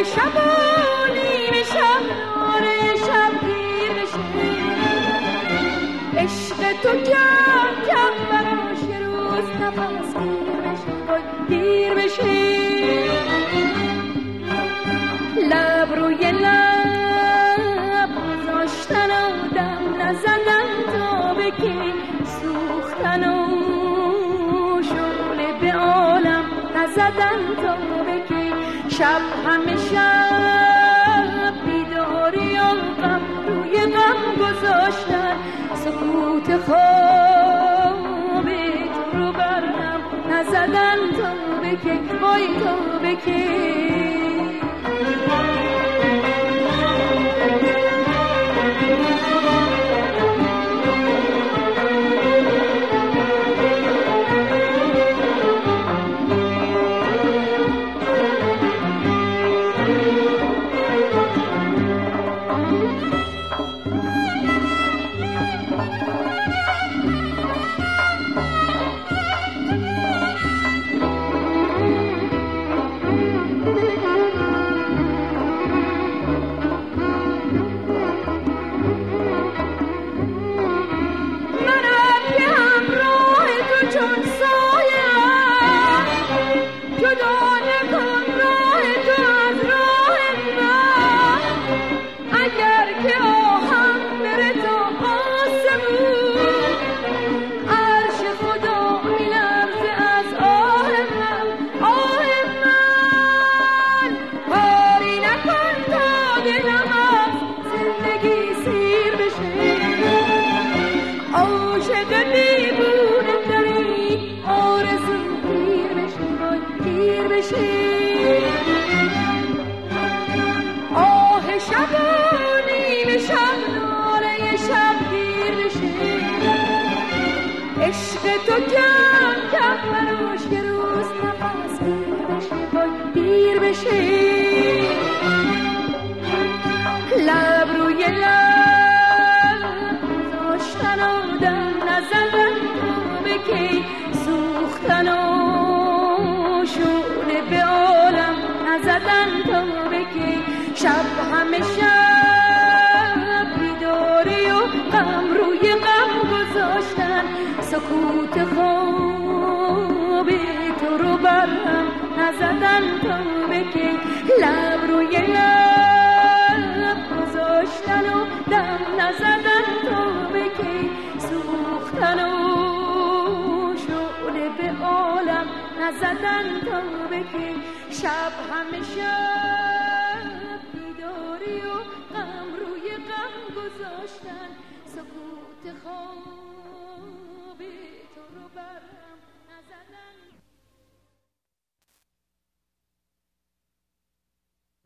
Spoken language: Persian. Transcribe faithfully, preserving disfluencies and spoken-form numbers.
شب و نیمه شب ناله شب گیر بشه، عشق تو کم کم براش یه روز نفس گیر بشه، وای گیر بشه. لب روی لب گذاشتن و دم نزدن تا به که سوختن و شعله به عالم نزدن تا به که شب همه شب بیداری و غم روی غم گذاشتن، سکوت خواب تو رو برهم نزدن تا به که وای تا به که. آه شب و نیمه شب ناله شب گیر بشه، عشق تو کم کم براش یه روز نفس گیر بشه، وای گیر بشه. لب روی لب گذاشتن و دم نزدن تا به کی سوختن و شعله به عالم نزدن تا به کی شب همه شب بیداری و غم روی غم گذاشتن، سکوت خواب تو رو برهم نزدن تا به کی لب روی لب گذاشتن و دم نزدن تا به کی سوختن و شعله به عالم نزدن تا به کی شب همه شب بیداری و غم روی غم گذاشتن، سکوت خواب